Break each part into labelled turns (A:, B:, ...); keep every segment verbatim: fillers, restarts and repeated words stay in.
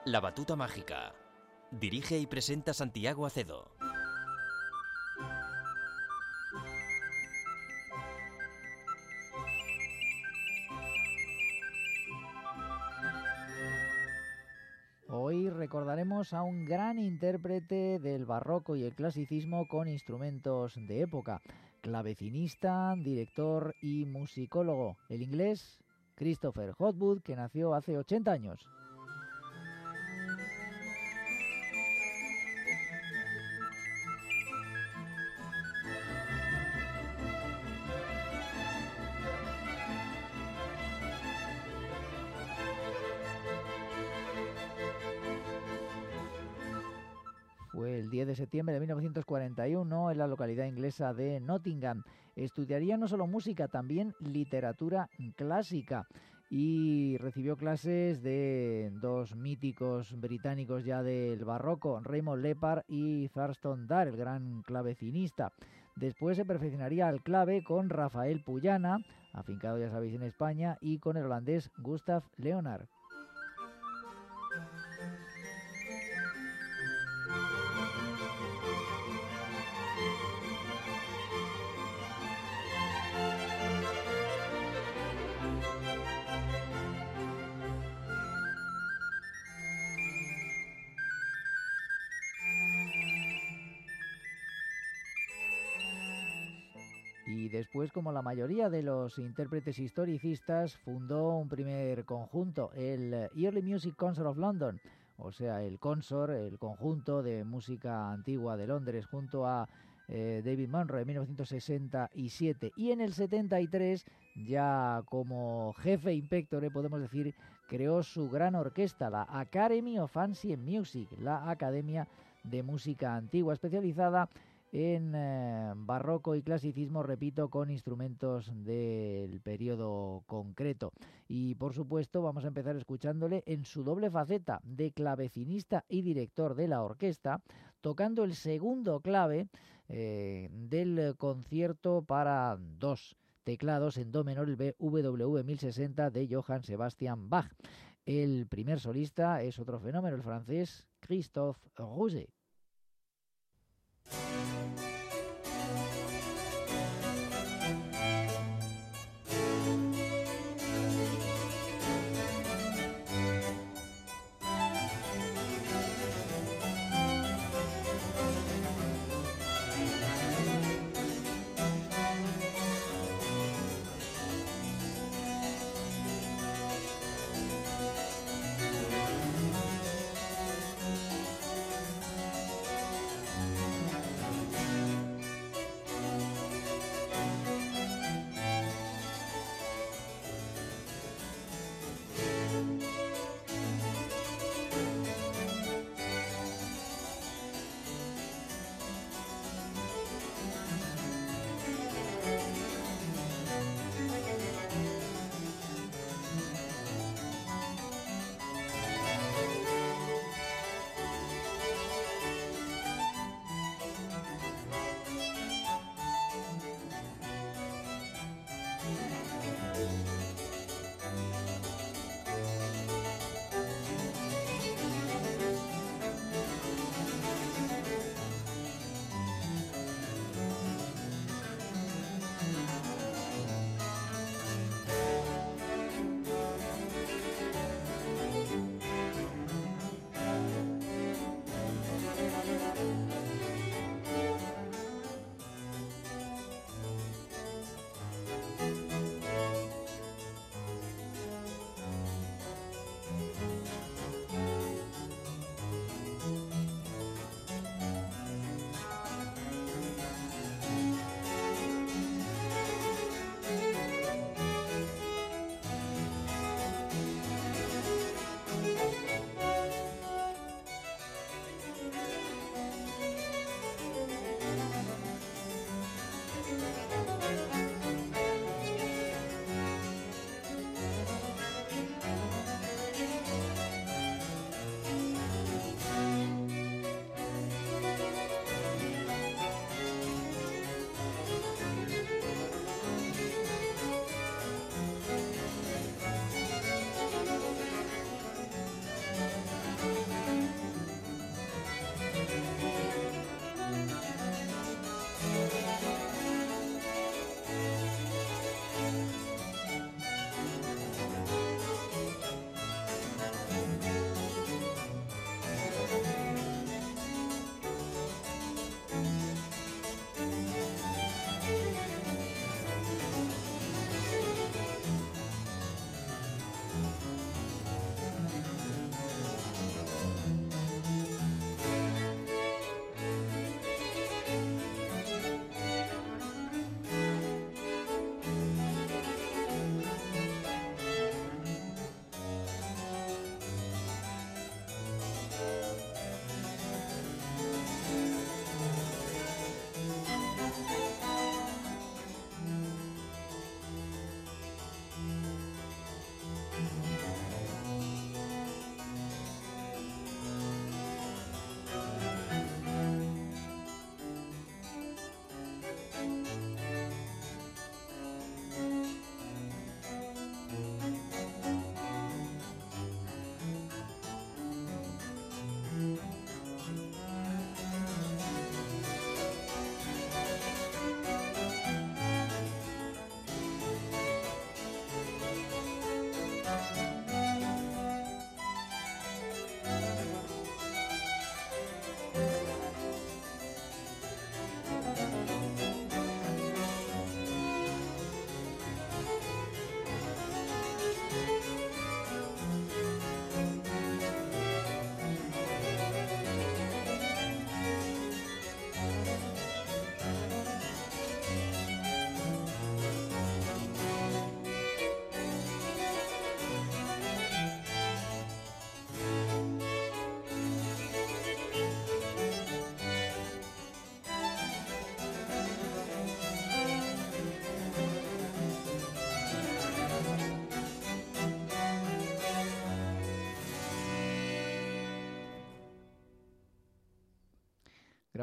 A: La batuta mágica. Dirige y presenta Santiago Acedo.
B: Hoy recordaremos a un gran intérprete del barroco y el clasicismo con instrumentos de época, clavecinista, director y musicólogo, el inglés Christopher Hogwood, que nació hace ochenta años. Fue el diez de septiembre de mil novecientos cuarenta y uno en la localidad inglesa de Nottingham. Estudiaría no solo música, también literatura clásica y recibió clases de dos míticos británicos ya del barroco, Raymond Lepard y Thurston Dare, el gran clavecinista. Después se perfeccionaría al clave con Rafael Puyana, afincado ya sabéis en España, y con el holandés Gustav Leonard. Y después, como la mayoría de los intérpretes historicistas, fundó un primer conjunto, el Early Music Consort of London, o sea, el Consort, el conjunto de música antigua de Londres, junto a eh, David Monroe en mil novecientos sesenta y siete. Y en el setenta y tres, ya como jefe inspector, podemos decir, creó su gran orquesta, la Academy of Ancient Music, la Academia de Música Antigua, especializada en eh, barroco y clasicismo, repito, con instrumentos del periodo concreto. Y por supuesto vamos a empezar escuchándole en su doble faceta de clavecinista y director de la orquesta, tocando el segundo clave eh, del concierto para dos teclados en do menor, el B W V mil sesenta de Johann Sebastian Bach. El primer solista es otro fenómeno, el francés Christophe Rousset.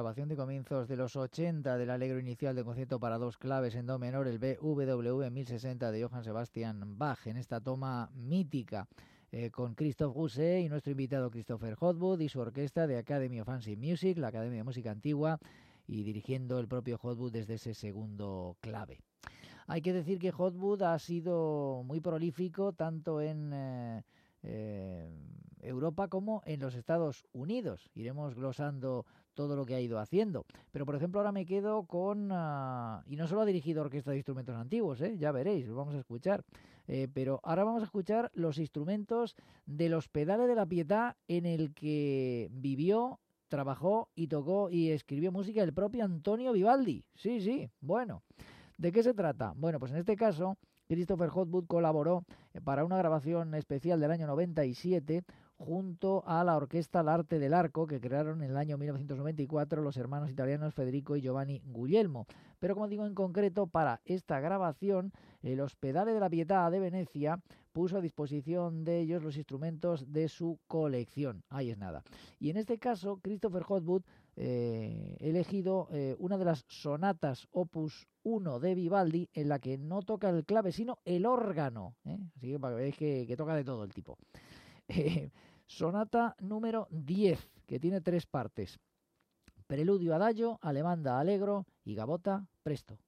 B: grabación de comienzos de los ochenta del Allegro inicial de concierto para dos claves en do menor, el B W V mil sesenta de Johann Sebastian Bach, en esta toma mítica eh, con Christoph Guse y nuestro invitado Christopher Hotwood y su orquesta de Academy of Ancient Music, la Academia de Música Antigua, y dirigiendo el propio Hotwood desde ese segundo clave. Hay que decir que Hotwood ha sido muy prolífico tanto en eh, eh, Europa como en los Estados Unidos. Iremos glosando todo lo que ha ido haciendo. Pero, por ejemplo, ahora me quedo con... Uh, y no solo ha dirigido orquesta de instrumentos antiguos, ¿eh? Ya veréis, lo vamos a escuchar. Eh, pero ahora vamos a escuchar los instrumentos de los pedales de la Pietà, en el que vivió, trabajó y tocó y escribió música el propio Antonio Vivaldi. Sí, sí, bueno. ¿De qué se trata? Bueno, pues en este caso, Christopher Hotwood colaboró para una grabación especial del año noventa y siete junto a la orquesta L'Arte del Arco, que crearon en el año mil novecientos noventa y cuatro los hermanos italianos Federico y Giovanni Guglielmo. Pero, como digo, en concreto, para esta grabación, eh, los pedales de la Pietà de Venecia puso a disposición de ellos los instrumentos de su colección. Ahí es nada. Y en este caso, Christopher Hotwood eh, elegido eh, una de las sonatas opus uno de Vivaldi, en la que no toca el clave, sino el órgano. ¿eh? Así que para que veáis que, que toca de todo el tipo. Eh, sonata número diez, que tiene tres partes: preludio adagio, alemanda allegro y gavota presto.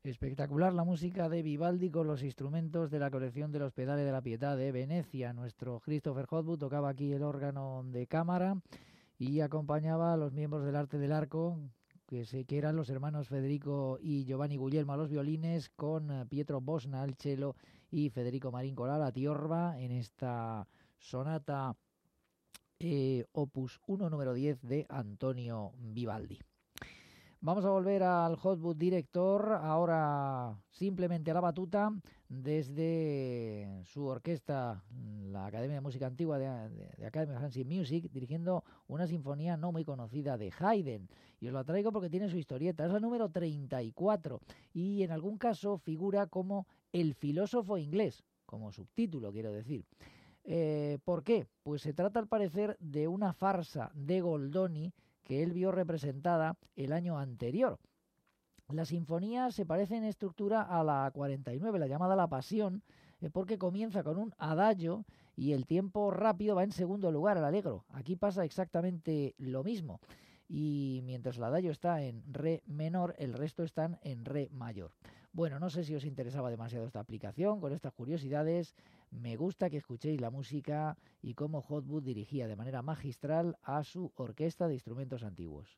B: Espectacular la música de Vivaldi con los instrumentos de la colección de los Pedales de la Pietà de Venecia. Nuestro Christopher Hotwood tocaba aquí el órgano de cámara y acompañaba a los miembros del Arte del Arco, que, se, que eran los hermanos Federico y Giovanni Guglielmo a los violines, con Pietro Bosna al cello y Federico Marincola a la tiorba en esta sonata eh, opus uno número diez de Antonio Vivaldi. Vamos a volver al Hotwood director, ahora simplemente a la batuta, desde su orquesta, la Academia de Música Antigua de, de, de Academy of Ancient Music, dirigiendo una sinfonía no muy conocida de Haydn. Y os la traigo porque tiene su historieta, es la número treinta y cuatro, y en algún caso figura como El filósofo inglés, como subtítulo quiero decir. Eh, ¿Por qué? Pues se trata al parecer de una farsa de Goldoni, que él vio representada el año anterior. La sinfonía se parece en estructura a la cuarenta y nueve, la llamada La Pasión, eh, porque comienza con un adagio y el tiempo rápido va en segundo lugar, al allegro. Aquí pasa exactamente lo mismo. Y mientras el adagio está en re menor, el resto están en re mayor. Bueno, no sé si os interesaba demasiado esta aplicación, con estas curiosidades. Me gusta que escuchéis la música y cómo Hotwood dirigía de manera magistral a su orquesta de instrumentos antiguos.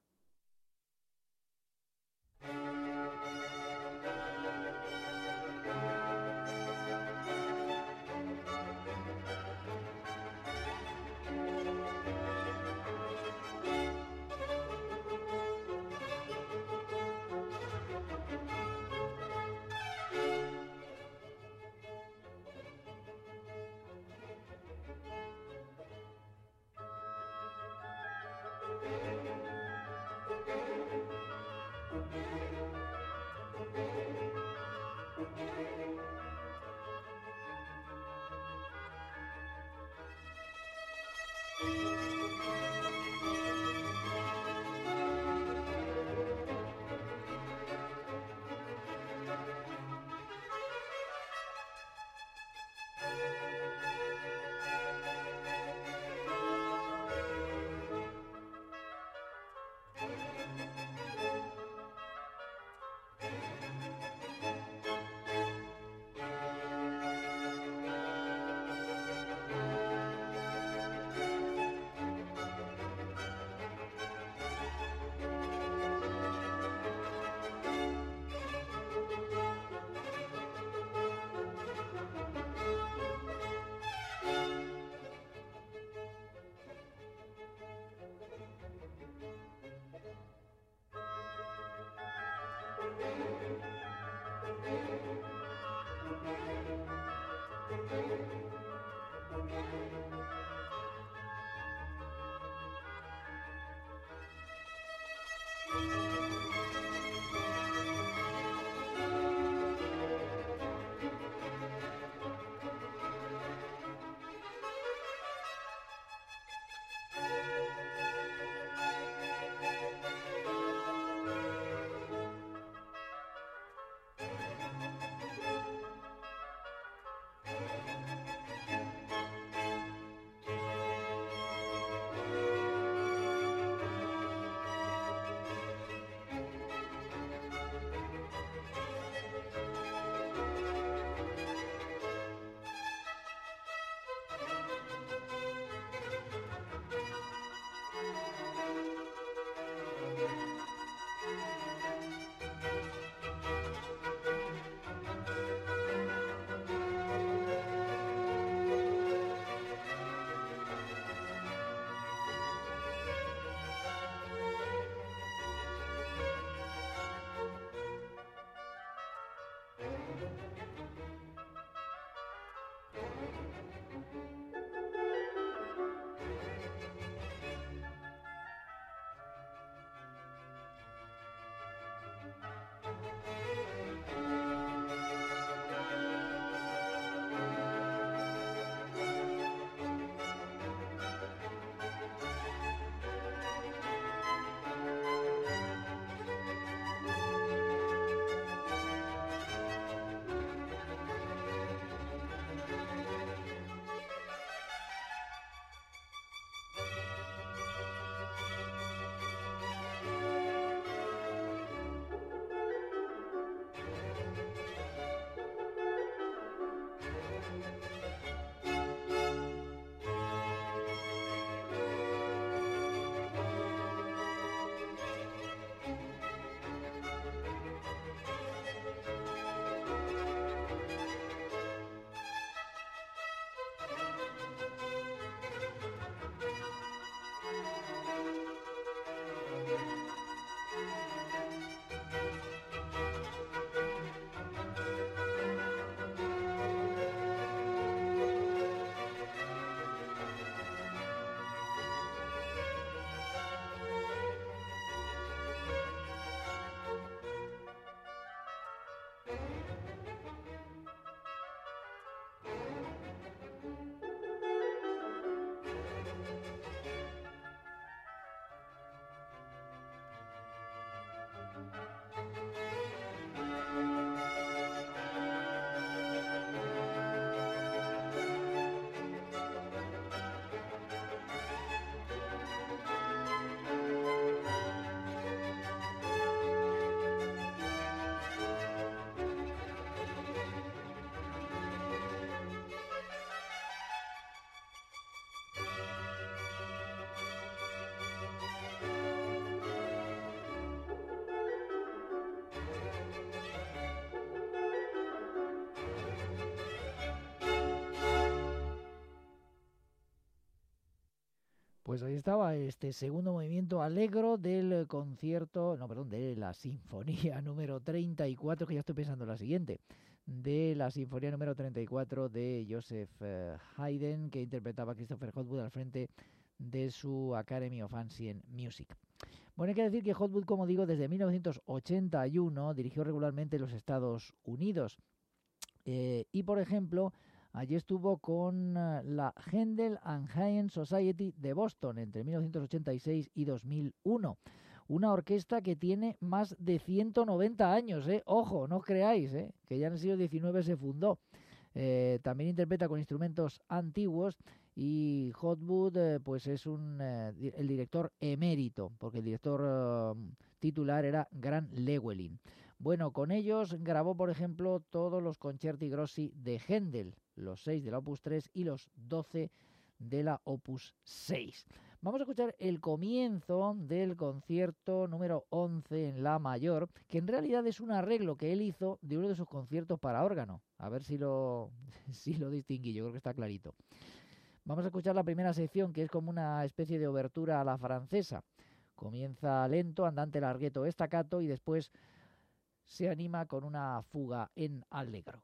B: Pues ahí estaba este segundo movimiento allegro del concierto, no, perdón, de la sinfonía número treinta y cuatro, que ya estoy pensando en la siguiente, de la sinfonía número treinta y cuatro de Joseph eh, Haydn, que interpretaba Christopher Hotwood al frente de su Academy of Ancient Music. Bueno, hay que decir que Hotwood, como digo, desde mil novecientos ochenta y uno dirigió regularmente los Estados Unidos. Eh, y, por ejemplo, allí estuvo con uh, la Handel and Haydn Society de Boston entre mil novecientos ochenta y seis y dos mil uno. Una orquesta que tiene más de ciento noventa años, ¿eh? Ojo, no os creáis, ¿eh? Que ya en el siglo diecinueve se fundó. Eh, también interpreta con instrumentos antiguos y Hotwood eh, pues es un, eh, el director emérito, porque el director eh, titular era Grant Llewellyn. Bueno, con ellos grabó, por ejemplo, todos los concerti grossi de Händel, los seis de la Opus tres y los doce de la Opus seis. Vamos a escuchar el comienzo del concierto número once en la mayor, que en realidad es un arreglo que él hizo de uno de sus conciertos para órgano. A ver si lo, si lo distinguí, yo creo que está clarito. Vamos a escuchar la primera sección, que es como una especie de obertura a la francesa. Comienza lento, andante larghetto staccato, y después se anima con una fuga en allegro.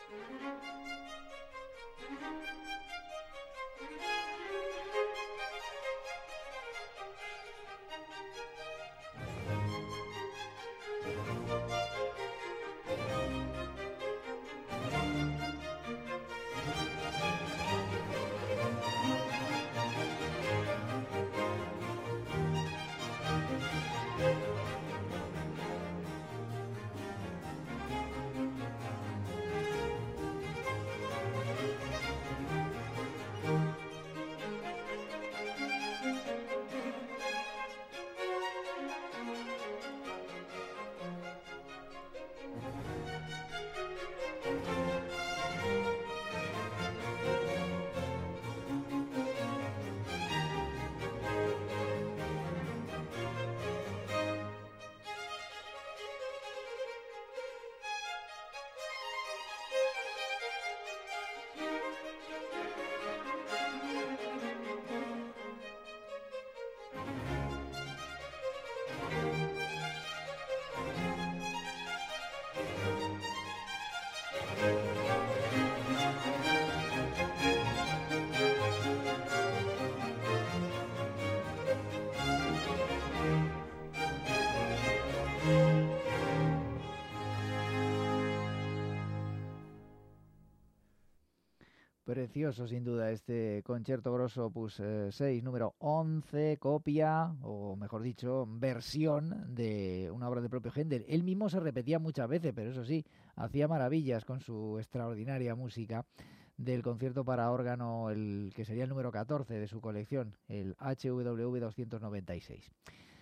B: Precioso, sin duda, este Concierto Grosso Opus seis, número once, copia, o mejor dicho, versión de una obra del propio Händel. Él mismo se repetía muchas veces, pero eso sí, hacía maravillas con su extraordinaria música del concierto para órgano, el que sería el número catorce de su colección, el H W V doscientos noventa y seis.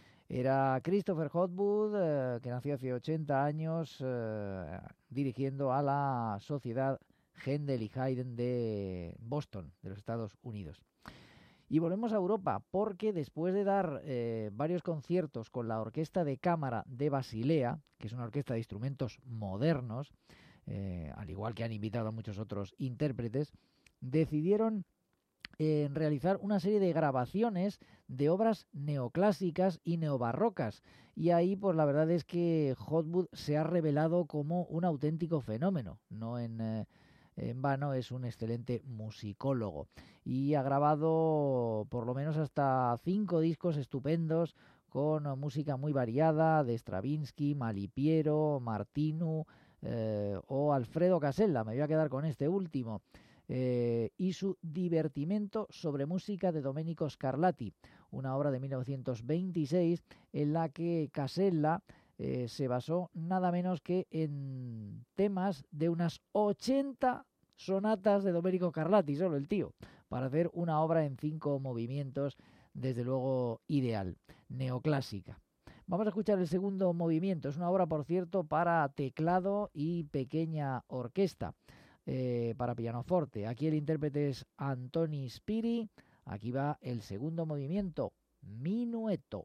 B: Era Christopher Hogwood, eh, que nació hace ochenta años, eh, dirigiendo a la Sociedad Händel y Haydn de Boston, de los Estados Unidos. Y volvemos a Europa, porque después de dar eh, varios conciertos con la Orquesta de Cámara de Basilea, que es una orquesta de instrumentos modernos, eh, al igual que han invitado a muchos otros intérpretes, decidieron eh, realizar una serie de grabaciones de obras neoclásicas y neobarrocas. Y ahí, pues la verdad es que Hogwood se ha revelado como un auténtico fenómeno, no en... Eh, En vano, es un excelente musicólogo y ha grabado por lo menos hasta cinco discos estupendos con música muy variada de Stravinsky, Malipiero, Martinu eh, o Alfredo Casella. Me voy a quedar con este último. Eh, y su Divertimento sobre música de Domenico Scarlatti, una obra de mil novecientos veintiséis en la que Casella Eh, se basó nada menos que en temas de unas ochenta sonatas de Domenico Scarlatti, solo el tío, para hacer una obra en cinco movimientos, desde luego ideal, neoclásica. Vamos a escuchar el segundo movimiento. Es una obra, por cierto, para teclado y pequeña orquesta, eh, para pianoforte. Aquí el intérprete es Antoni Spiri. Aquí va el segundo movimiento, Minueto.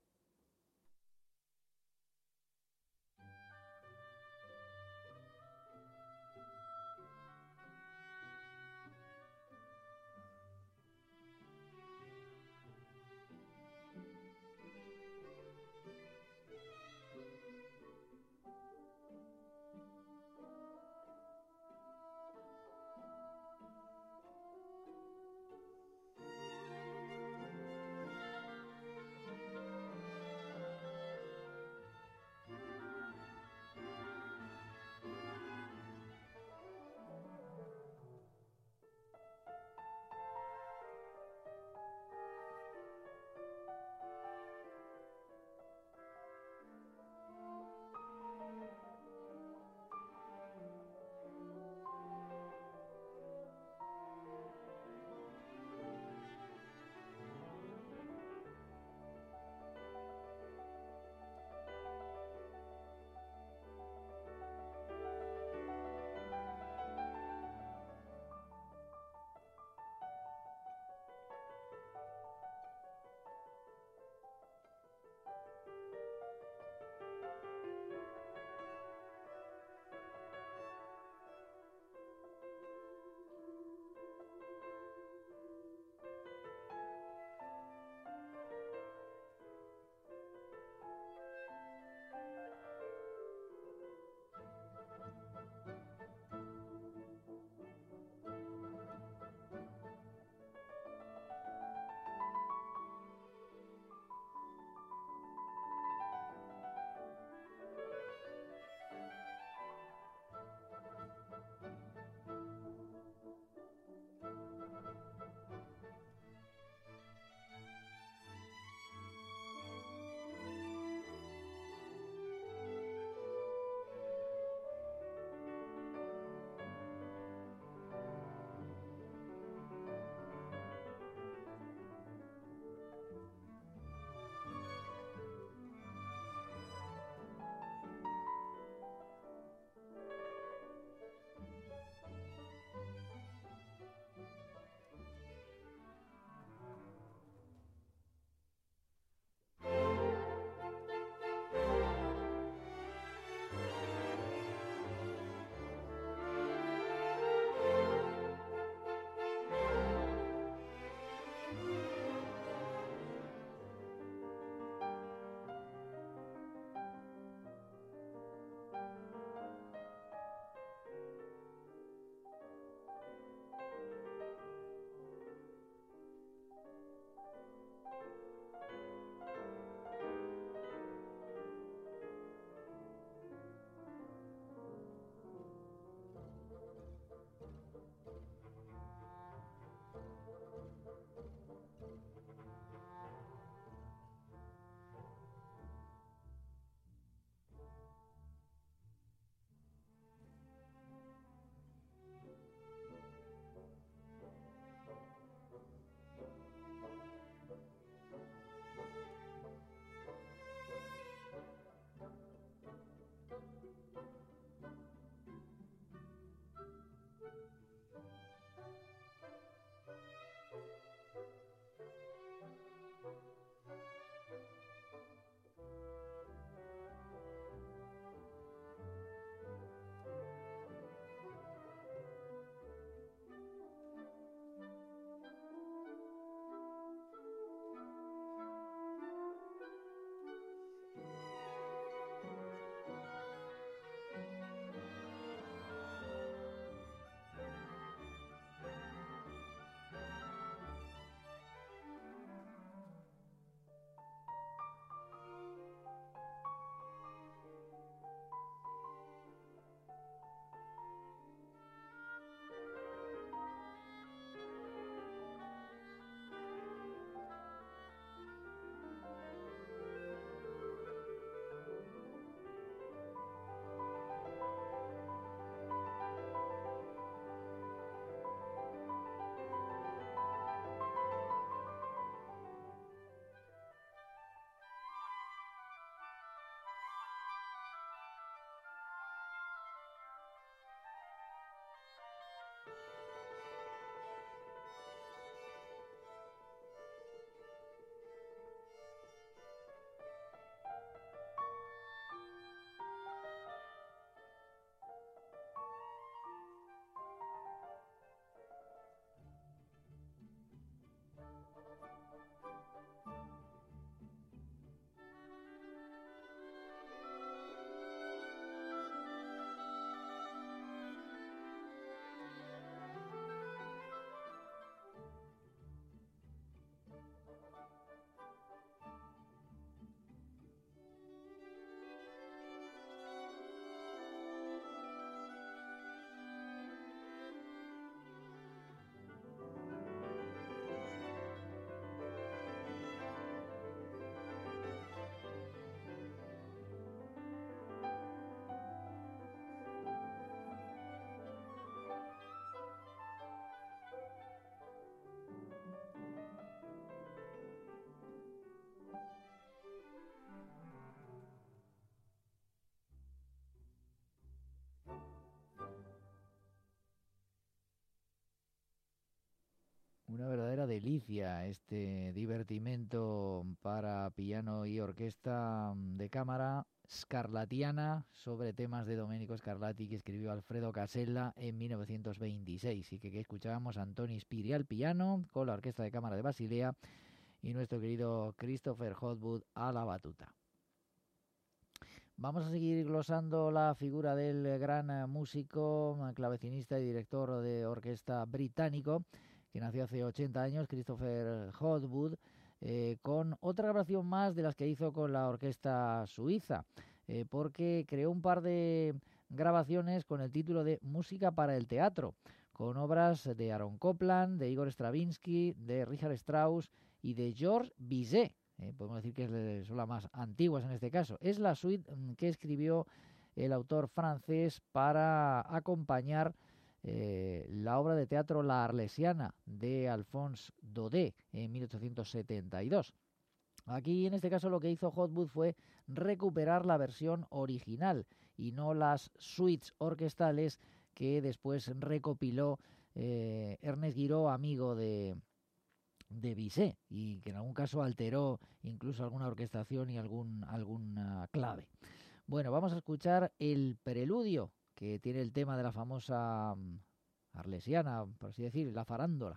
B: delicia este divertimento para piano y orquesta de cámara scarlatiana sobre temas de Domenico Scarlatti que escribió Alfredo Casella en mil novecientos veintiséis y que, que escuchábamos a Antoni Spiri al piano con la Orquesta de Cámara de Basilea y nuestro querido Christopher Hogwood a la batuta. Vamos a seguir glosando la figura del gran músico, clavecinista y director de orquesta británico que nació hace ochenta años, Christopher Hogwood, eh, con otra grabación más de las que hizo con la orquesta suiza, eh, porque creó un par de grabaciones con el título de Música para el teatro, con obras de Aaron Copland, de Igor Stravinsky, de Richard Strauss y de Georges Bizet. Eh, podemos decir que son las más antiguas en este caso. Es la suite que escribió el autor francés para acompañar eh, la obra de teatro La Arlesiana de Alphonse Daudet en mil ochocientos setenta y dos. Aquí en este caso lo que hizo Hogwood fue recuperar la versión original y no las suites orquestales que después recopiló eh, Ernest Guiraud, amigo de... de Bizet, y que en algún caso alteró incluso alguna orquestación y algún alguna clave. Bueno, vamos a escuchar el preludio que tiene el tema de la famosa um, arlesiana, por así decir, la farándola.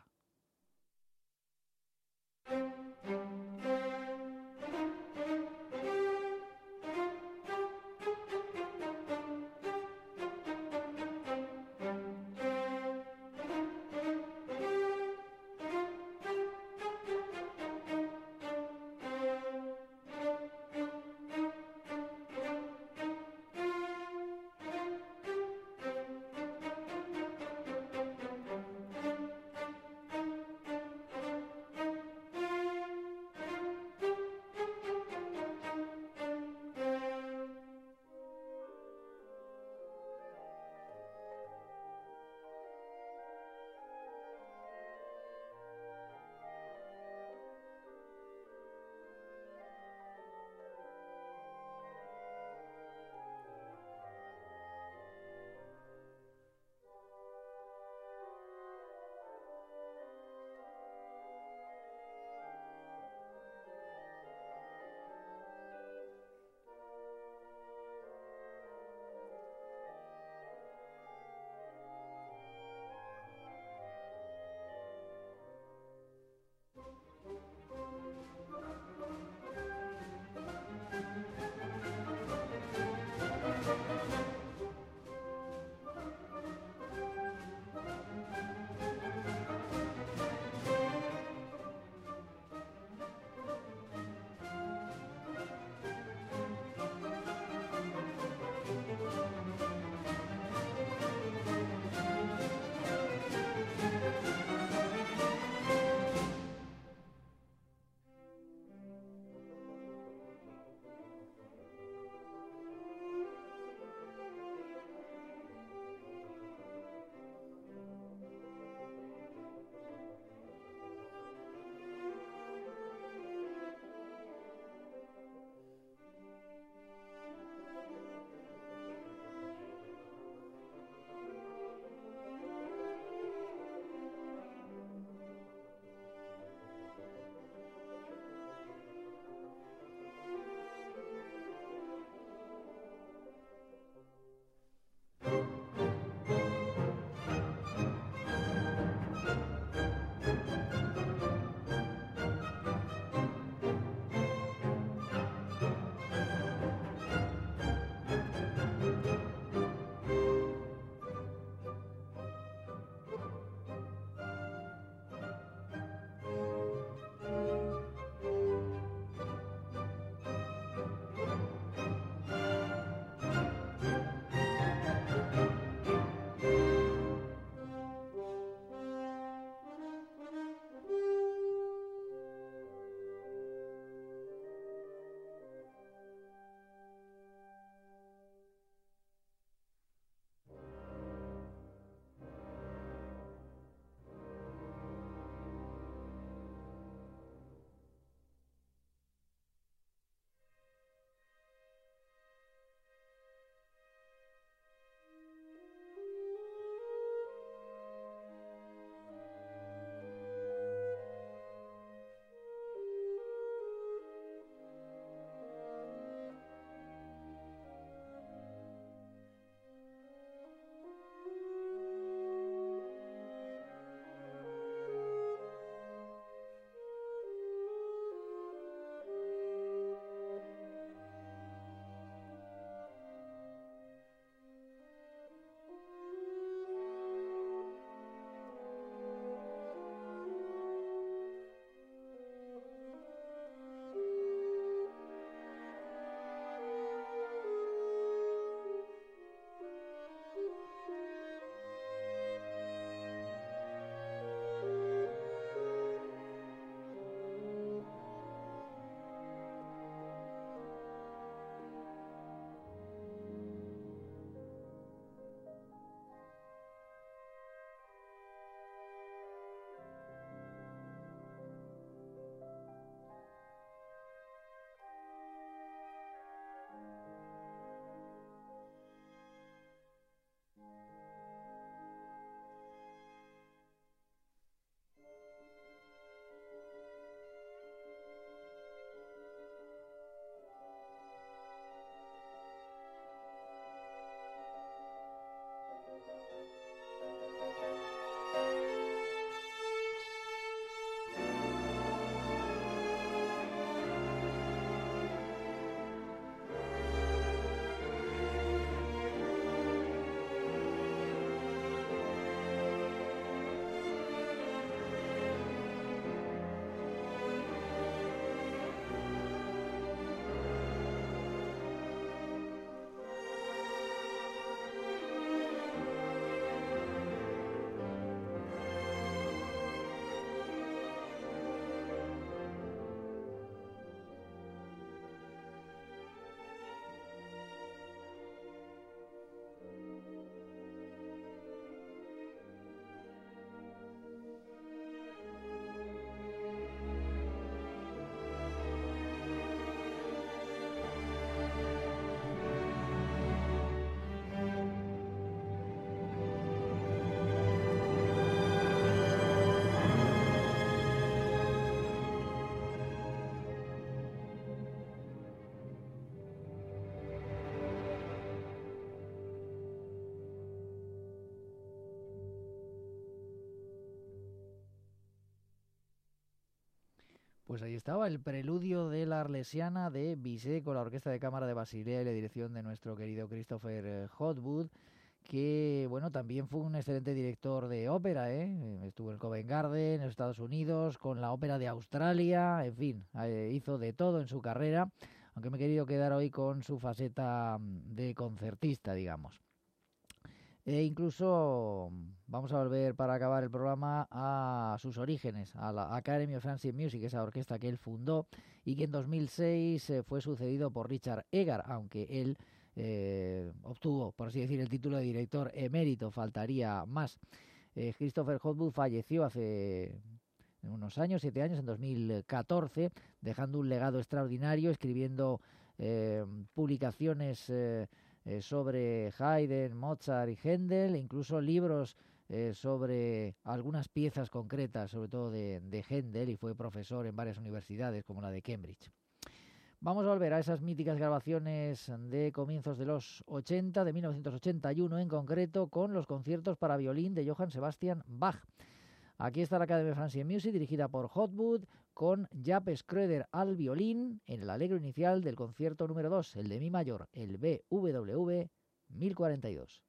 B: Pues ahí estaba el preludio de la Arlesiana de Bizet con la Orquesta de Cámara de Basilea y la dirección de nuestro querido Christopher Hogwood, que bueno, también fue un excelente director de ópera, ¿eh? Estuvo en Covent Garden, en los Estados Unidos, con la Ópera de Australia, en fin, eh, hizo de todo en su carrera, aunque me he querido quedar hoy con su faceta de concertista, digamos. E incluso vamos a volver para acabar el programa a sus orígenes, a la Academy of Ancient Music, esa orquesta que él fundó y que en dos mil seis eh, fue sucedido por Richard Egar, aunque él eh, obtuvo, por así decir, el título de director emérito, faltaría más. Eh, Christopher Hogwood falleció hace unos años, siete años, en dos mil catorce, dejando un legado extraordinario, escribiendo eh, publicaciones eh, eh, sobre Haydn, Mozart y Händel, e incluso libros eh, sobre algunas piezas concretas, sobre todo de, de Händel, y fue profesor en varias universidades como la de Cambridge. Vamos a volver a esas míticas grabaciones de comienzos de los ochenta, de mil novecientos ochenta y uno en concreto, con los conciertos para violín de Johann Sebastian Bach. Aquí está la Academy of Ancient Music, dirigida por Hogwood, con Jaap Schröder al violín, en el alegro inicial del concierto número dos, el de Mi mayor, el B W V mil cuarenta y dos.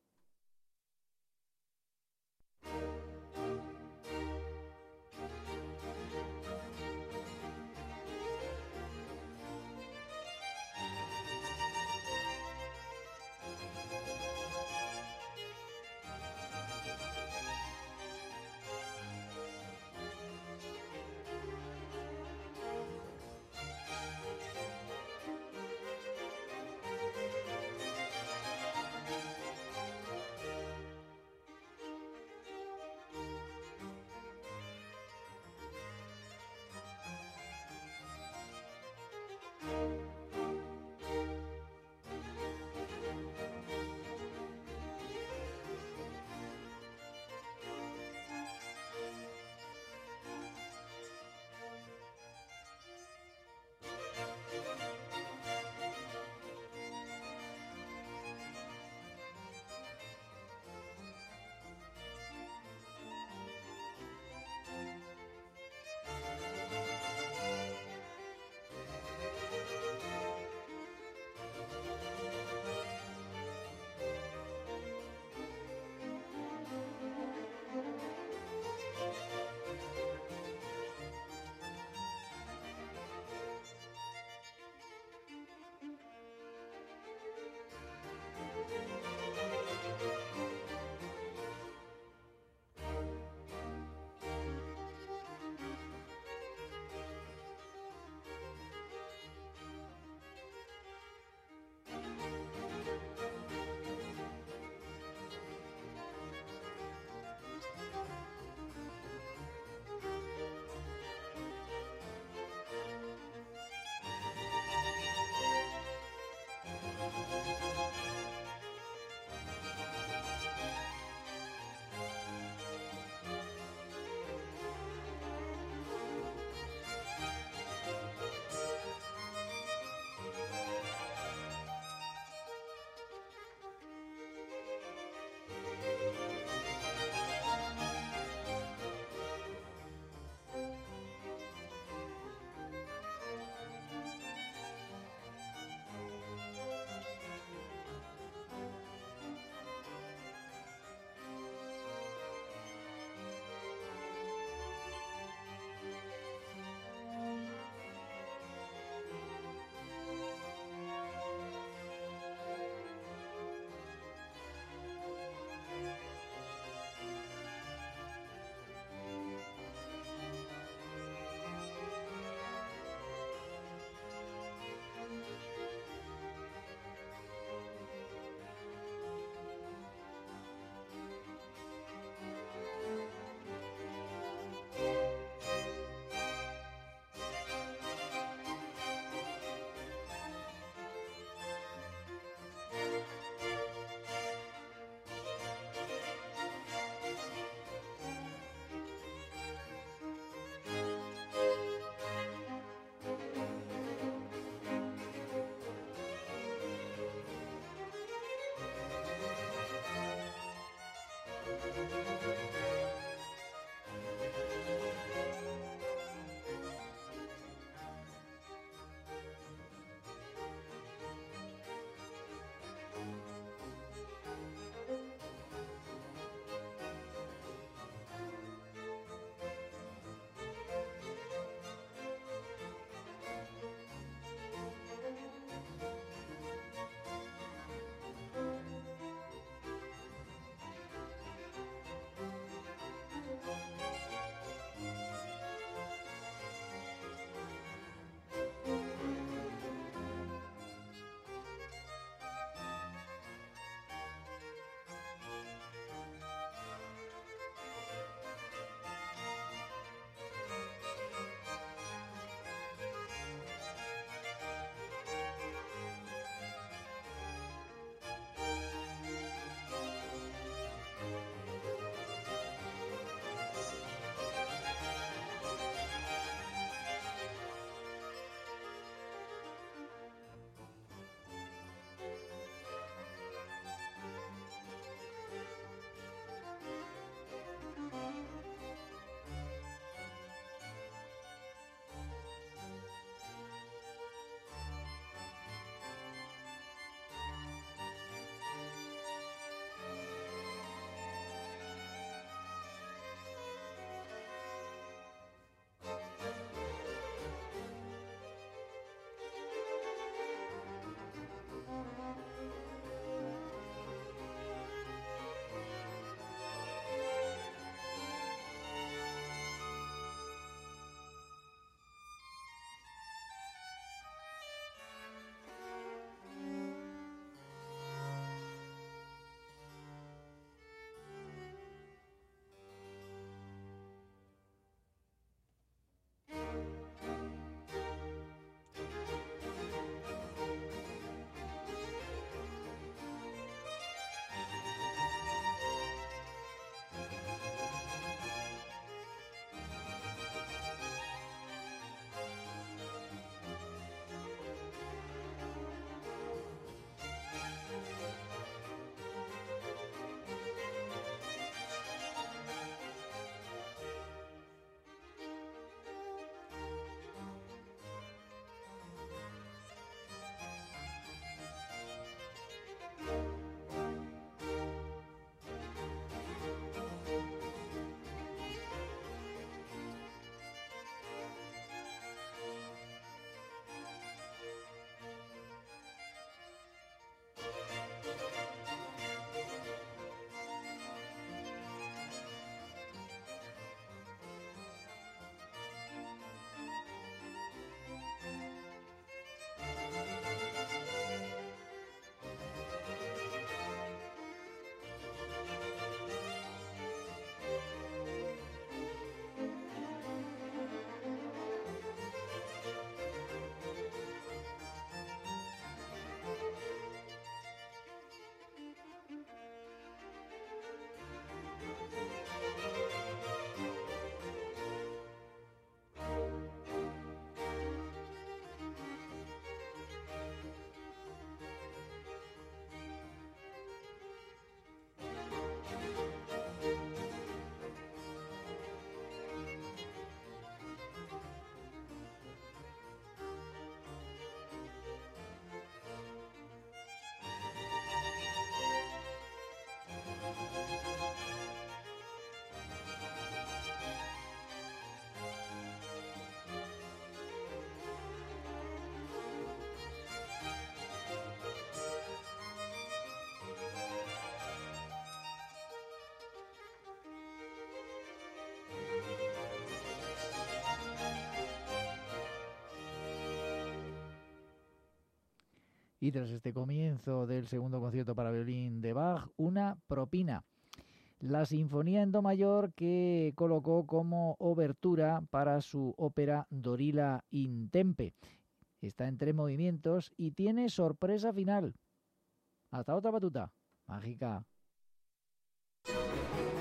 B: Y tras este comienzo del segundo concierto para violín de Bach, una propina. La Sinfonía en Do mayor que colocó como obertura para su ópera Dorila in Tempe. Está en tres movimientos y tiene sorpresa final. Hasta otra batuta mágica.